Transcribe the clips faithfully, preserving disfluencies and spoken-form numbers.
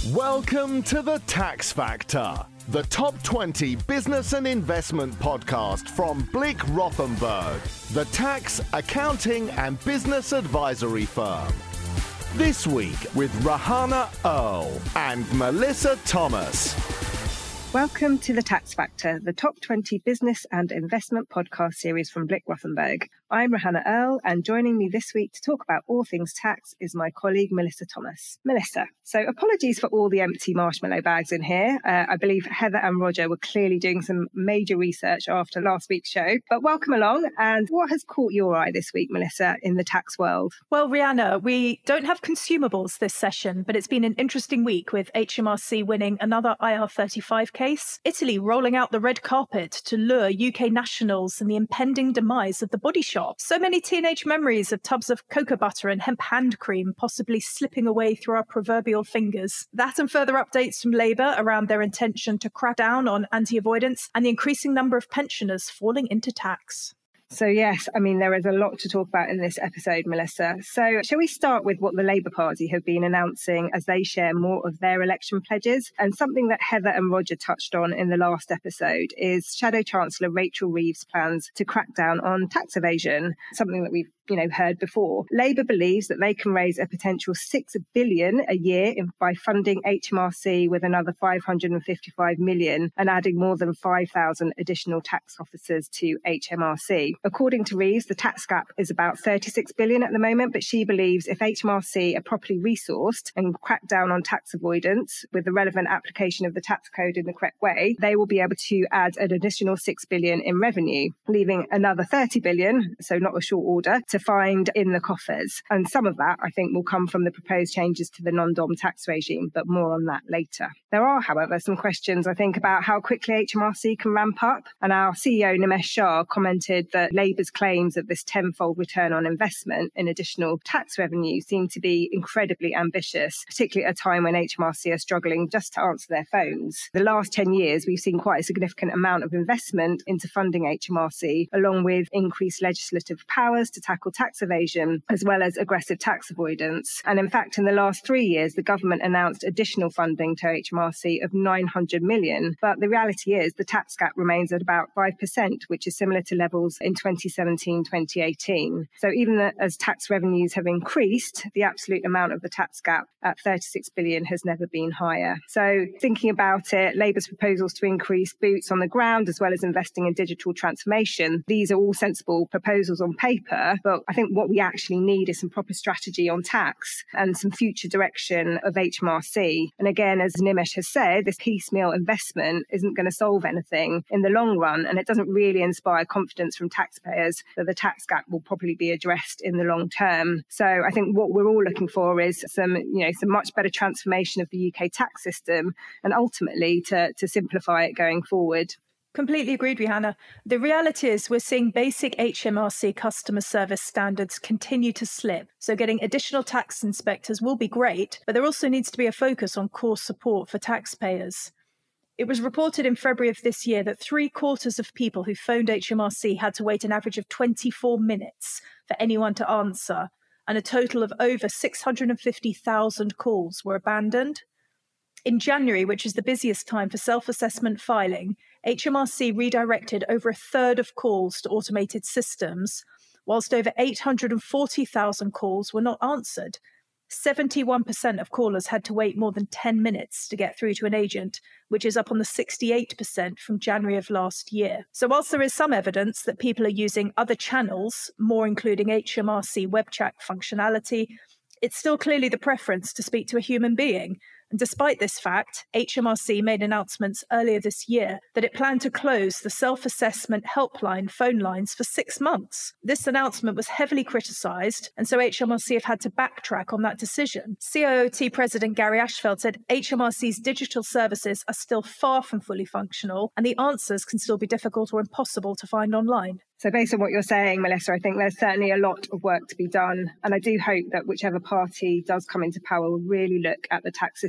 Welcome to The Tax Factor, the top twenty business and investment podcast from Blick Rothenberg, the tax, accounting and business advisory firm. This week with Rahana Earl and Melissa Thomas. Welcome to The Tax Factor, the top twenty business and investment podcast series from Blick Rothenberg. I'm Rahana Earl, and joining me this week to talk about all things tax is my colleague Melissa Thomas. Melissa, so apologies for all the empty marshmallow bags in here. Uh, I believe Heather and Roger were clearly doing some major research after last week's show, but welcome along. And what has caught your eye this week, Melissa, in the tax world? Well, Rihanna, we don't have consumables this session, but it's been an interesting week with H M R C winning another I R thirty-five case, Italy rolling out the red carpet to lure U K nationals, and the impending demise of the Body Shop. So many teenage memories of tubs of cocoa butter and hemp hand cream possibly slipping away through our proverbial fingers. That and further updates from Labour around their intention to crack down on anti-avoidance and the increasing number of pensioners falling into tax. So yes, I mean, there is a lot to talk about in this episode, Melissa. So shall we start with what the Labour Party have been announcing as they share more of their election pledges? And something that Heather and Roger touched on in the last episode is Shadow Chancellor Rachel Reeves' plans to crack down on tax evasion, something that we've you know, heard before. Labour believes that they can raise a potential six billion a year in, by funding H M R C with another five hundred fifty-five million and adding more than five thousand additional tax officers to H M R C. According to Reeves, the tax gap is about thirty-six billion at the moment, but she believes if H M R C are properly resourced and crack down on tax avoidance with the relevant application of the tax code in the correct way, they will be able to add an additional six billion in revenue, leaving another thirty billion, so not a short order, to find in the coffers. And some of that, I think, will come from the proposed changes to the non-dom tax regime, but more on that later. There are, however, some questions, I think, about how quickly H M R C can ramp up. And our C E O, Nimesh Shah, commented that Labour's claims of this tenfold return on investment in additional tax revenue seem to be incredibly ambitious, particularly at a time when H M R C are struggling just to answer their phones. The last ten years, we've seen quite a significant amount of investment into funding H M R C, along with increased legislative powers to tackle tax evasion, as well as aggressive tax avoidance. And in fact, in the last three years, the government announced additional funding to H M R C of nine hundred million. But the reality is the tax gap remains at about five percent, which is similar to levels in twenty seventeen, twenty eighteen. So even as tax revenues have increased, the absolute amount of the tax gap at thirty-six billion has never been higher. So thinking about it, Labour's proposals to increase boots on the ground, as well as investing in digital transformation, these are all sensible proposals on paper, but I think what we actually need is some proper strategy on tax and some future direction of H M R C. And again, as Nimesh has said, this piecemeal investment isn't going to solve anything in the long run, and it doesn't really inspire confidence from taxpayers that the tax gap will probably be addressed in the long term. So I think what we're all looking for is some, you know, some much better transformation of the U K tax system, and ultimately to, to simplify it going forward. Completely agreed, Rihanna. The reality is we're seeing basic H M R C customer service standards continue to slip. So getting additional tax inspectors will be great, but there also needs to be a focus on core support for taxpayers. It was reported in February of this year that three quarters of people who phoned H M R C had to wait an average of twenty-four minutes for anyone to answer, and a total of over six hundred fifty thousand calls were abandoned. In January, which is the busiest time for self-assessment filing, H M R C redirected over a third of calls to automated systems, whilst over eight hundred forty thousand calls were not answered. seventy-one percent of callers had to wait more than ten minutes to get through to an agent, which is up on the sixty-eight percent from January of last year. So whilst there is some evidence that people are using other channels, more including H M R C web chat functionality, it's still clearly the preference to speak to a human being. And despite this fact, H M R C made announcements earlier this year that it planned to close the self-assessment helpline phone lines for six months. This announcement was heavily criticised, and so H M R C have had to backtrack on that decision. C I O T President Gary Ashfeld said H M R C's digital services are still far from fully functional, and the answers can still be difficult or impossible to find online. So based on what you're saying, Melissa, I think there's certainly a lot of work to be done. And I do hope that whichever party does come into power will really look at the tax system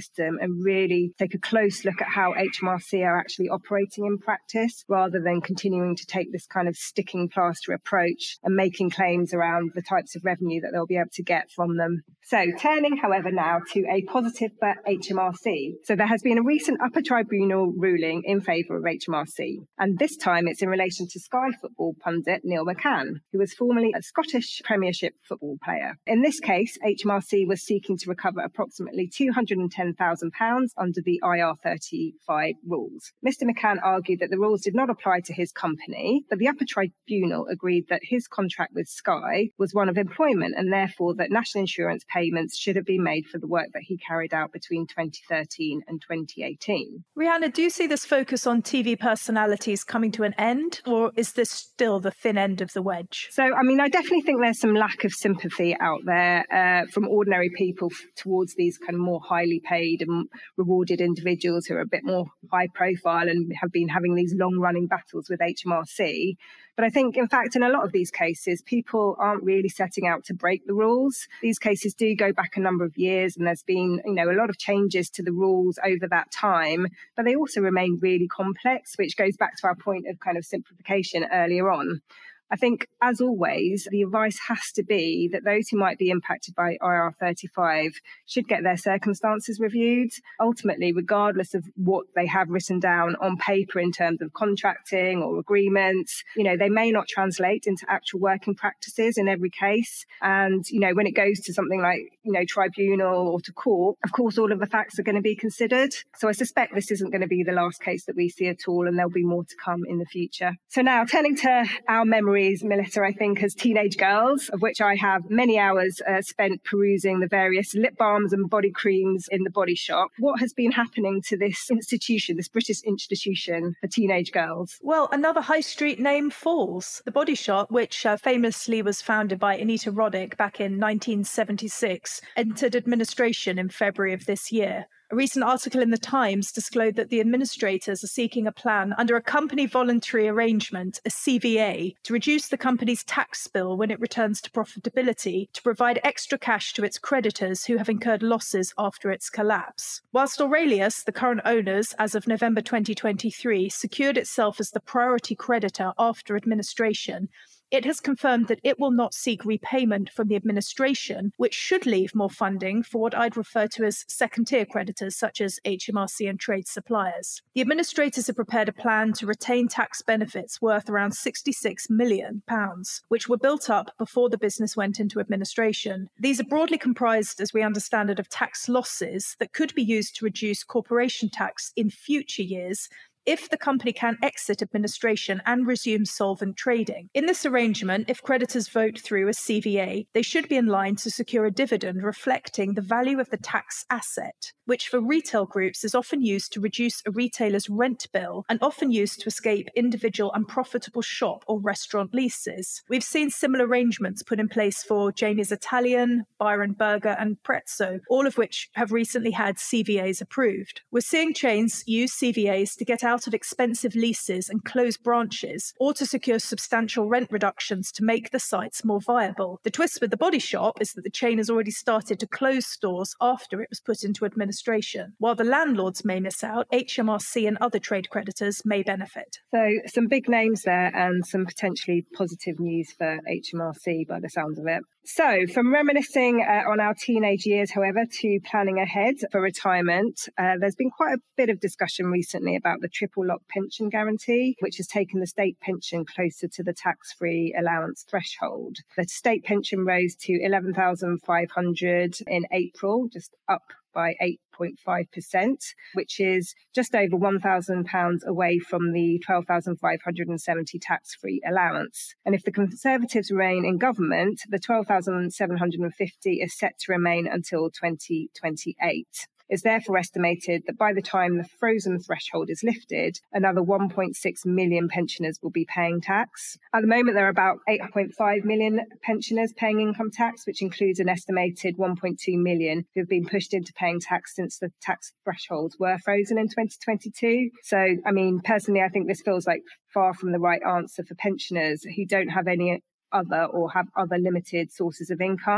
system and really take a close look at how H M R C are actually operating in practice, rather than continuing to take this kind of sticking plaster approach and making claims around the types of revenue that they'll be able to get from them. So turning, however, now to a positive for H M R C. So there has been a recent upper tribunal ruling in favour of H M R C, and this time it's in relation to Sky football pundit Neil McCann, who was formerly a Scottish Premiership football player. In this case, H M R C was seeking to recover approximately two hundred ten thousand pounds under the I R thirty-five rules. Mister McCann argued that the rules did not apply to his company, but the upper tribunal agreed that his contract with Sky was one of employment, and therefore that national insurance payments should have been made for the work that he carried out between twenty thirteen and twenty eighteen. Rhianna, do you see this focus on T V personalities coming to an end, or is this still the thin end of the wedge? So, I mean, I definitely think there's some lack of sympathy out there uh, from ordinary people f- towards these kind of more highly paid and rewarded individuals who are a bit more high profile and have been having these long running battles with H M R C. But I think, in fact, in a lot of these cases, people aren't really setting out to break the rules. These cases do go back a number of years, and there's been, you know, a lot of changes to the rules over that time, but they also remain really complex, which goes back to our point of kind of simplification earlier on. I think, as always, the advice has to be that those who might be impacted by I R thirty-five should get their circumstances reviewed. Ultimately, regardless of what they have written down on paper in terms of contracting or agreements, you know, they may not translate into actual working practices in every case. And, you know, when it goes to something like, you know, tribunal or to court, of course, all of the facts are going to be considered. So I suspect this isn't going to be the last case that we see at all, and there'll be more to come in the future. So now, turning to our memory, Melissa, I think, as teenage girls, of which I have many hours uh, spent perusing the various lip balms and body creams in the Body Shop. What has been happening to this institution, this British institution for teenage girls? Well, another high street name falls. The Body Shop, which uh, famously was founded by Anita Roddick back in nineteen seventy-six, entered administration in February of this year. A recent article in The Times disclosed that the administrators are seeking a plan under a company voluntary arrangement, a C V A, to reduce the company's tax bill when it returns to profitability to provide extra cash to its creditors who have incurred losses after its collapse. Whilst Aurelius, the current owners, as of November twenty twenty-three, secured itself as the priority creditor after administration, it has confirmed that it will not seek repayment from the administration, which should leave more funding for what I'd refer to as second-tier creditors, such as H M R C and trade suppliers. The administrators have prepared a plan to retain tax benefits worth around sixty-six million pounds, which were built up before the business went into administration. These are broadly comprised, as we understand it, of tax losses that could be used to reduce corporation tax in future years, if the company can exit administration and resume solvent trading. In this arrangement, if creditors vote through a C V A, they should be in line to secure a dividend reflecting the value of the tax asset, which for retail groups is often used to reduce a retailer's rent bill and often used to escape individual unprofitable shop or restaurant leases. We've seen similar arrangements put in place for Jamie's Italian, Byron Burger and Prezzo, all of which have recently had C V As approved. We're seeing chains use C V As to get out of expensive leases and close branches, or to secure substantial rent reductions to make the sites more viable. The twist with the Body Shop is that the chain has already started to close stores after it was put into administration. While the landlords may miss out, H M R C and other trade creditors may benefit. So some big names there and some potentially positive news for H M R C by the sounds of it. So, from reminiscing uh, on our teenage years, however, to planning ahead for retirement, uh, there's been quite a bit of discussion recently about the triple lock pension guarantee, which has taken the state pension closer to the tax-free allowance threshold. The state pension rose to eleven thousand five hundred in April, just up by eight point five percent, which is just over one thousand pounds away from the twelve thousand five hundred seventy tax-free allowance. And if the Conservatives remain in government, the twelve thousand seven hundred fifty is set to remain until twenty twenty-eight. It's therefore estimated that by the time the frozen threshold is lifted, another one point six million pensioners will be paying tax. At the moment, there are about eight point five million pensioners paying income tax, which includes an estimated one point two million who have been pushed into paying tax since the tax thresholds were frozen in twenty twenty-two. So, I mean, personally, I think this feels like far from the right answer for pensioners who don't have any other or have other limited sources of income.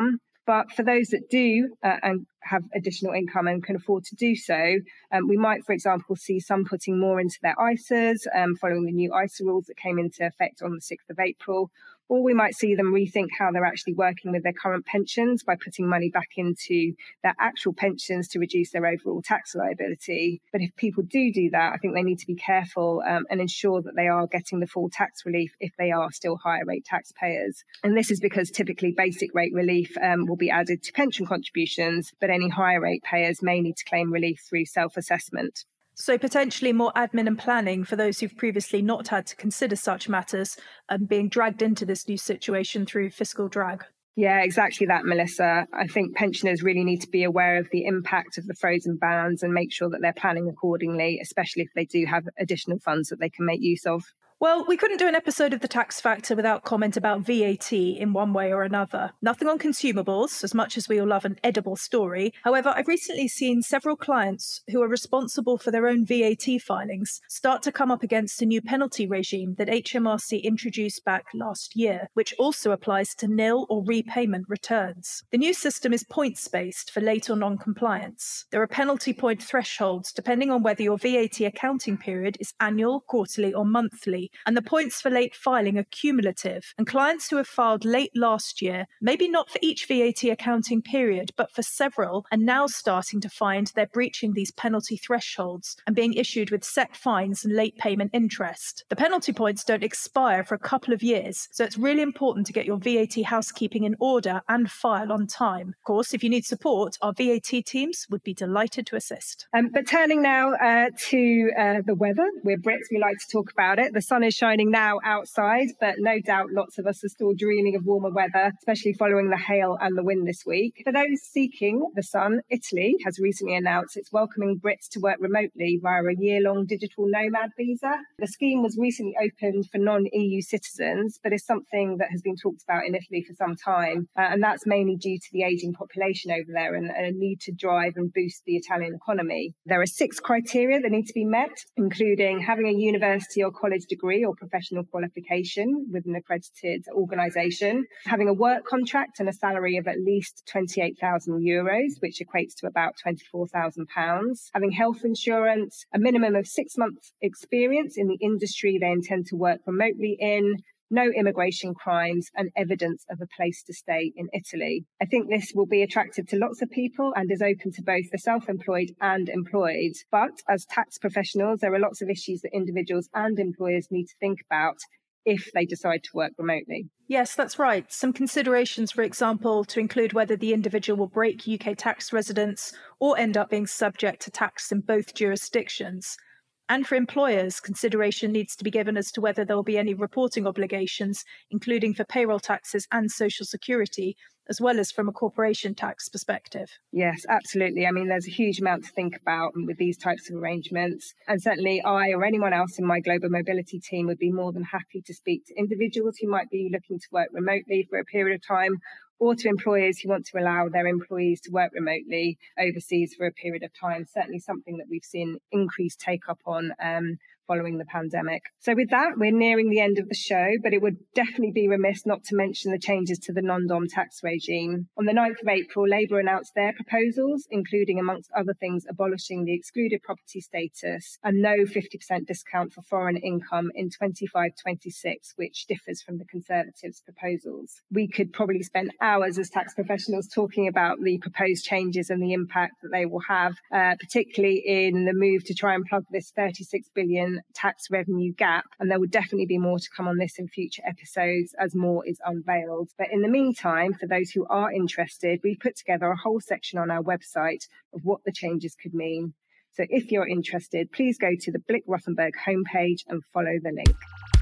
But for those that do uh, and have additional income and can afford to do so, um, we might, for example, see some putting more into their I S As um, following the new I S A rules that came into effect on the sixth of April. Or we might see them rethink how they're actually working with their current pensions by putting money back into their actual pensions to reduce their overall tax liability. But if people do do that, I think they need to be careful um, and ensure that they are getting the full tax relief if they are still higher rate taxpayers. And this is because typically basic rate relief um, will be added to pension contributions, but any higher rate payers may need to claim relief through self-assessment. So potentially more admin and planning for those who've previously not had to consider such matters and being dragged into this new situation through fiscal drag. Yeah, exactly that, Melissa. I think pensioners really need to be aware of the impact of the frozen bans and make sure that they're planning accordingly, especially if they do have additional funds that they can make use of. Well, we couldn't do an episode of The Tax Factor without comment about V A T in one way or another. Nothing on consumables, as much as we all love an edible story. However, I've recently seen several clients who are responsible for their own V A T filings start to come up against a new penalty regime that H M R C introduced back last year, which also applies to nil or repayment returns. The new system is points-based for late or non-compliance. There are penalty point thresholds depending on whether your V A T accounting period is annual, quarterly, or monthly. And the points for late filing are cumulative. And clients who have filed late last year, maybe not for each V A T accounting period, but for several, are now starting to find they're breaching these penalty thresholds and being issued with set fines and late payment interest. The penalty points don't expire for a couple of years, so it's really important to get your V A T housekeeping in order and file on time. Of course, if you need support, our V A T teams would be delighted to assist. Um, but turning now uh, to uh, the weather, we're Brits, we like to talk about it. The sun is shining now outside, but no doubt lots of us are still dreaming of warmer weather, especially following the hail and the wind this week. For those seeking the sun, Italy has recently announced it's welcoming Brits to work remotely via a year-long digital nomad visa. The scheme was recently opened for non-E U citizens, but is something that has been talked about in Italy for some time, uh, and that's mainly due to the ageing population over there and a need to drive and boost the Italian economy. There are six criteria that need to be met, including having a university or college degree or professional qualification with an accredited organisation, having a work contract and a salary of at least twenty-eight thousand euros, which equates to about twenty-four thousand pounds, having health insurance, a minimum of six months experience in the industry they intend to work remotely in, no immigration crimes, and evidence of a place to stay in Italy. I think this will be attractive to lots of people and is open to both the self-employed and employed. But as tax professionals, there are lots of issues that individuals and employers need to think about if they decide to work remotely. Yes, that's right. Some considerations, for example, to include whether the individual will break U K tax residence or end up being subject to tax in both jurisdictions. And for employers, consideration needs to be given as to whether there will be any reporting obligations, including for payroll taxes and social security, as well as from a corporation tax perspective. Yes, absolutely. I mean, there's a huge amount to think about with these types of arrangements. And certainly I or anyone else in my global mobility team would be more than happy to speak to individuals who might be looking to work remotely for a period of time, or to employers who want to allow their employees to work remotely overseas for a period of time. Certainly something that we've seen increased take up on um, following the pandemic. So with that, we're nearing the end of the show, but it would definitely be remiss not to mention the changes to the non-dom tax regime. On the ninth of April, Labour announced their proposals, including, amongst other things, abolishing the excluded property status and no fifty percent discount for foreign income in twenty-five twenty-six, which differs from the Conservatives' proposals. We could probably spend hours as tax professionals talking about the proposed changes and the impact that they will have, uh, particularly in the move to try and plug this thirty-six billion tax revenue gap. And there will definitely be more to come on this in future episodes as more is unveiled. But in the meantime, for those who are interested, we put together a whole section on our website of what the changes could mean. So if you're interested, please go to the Blick Rothenberg homepage and follow the link.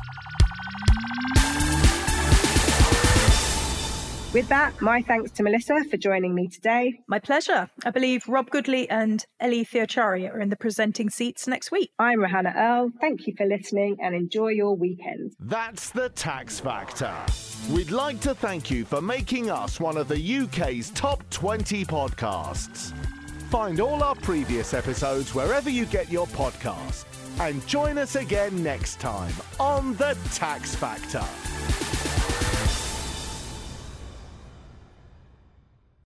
With that, my thanks to Melissa for joining me today. My pleasure. I believe Rob Goodley and Ellie Theochari are in the presenting seats next week. I'm Rohanna Earl. Thank you for listening and enjoy your weekend. That's the Tax Factor. We'd like to thank you for making us one of the U K's top twenty podcasts. Find all our previous episodes wherever you get your podcasts. And join us again next time on the Tax Factor.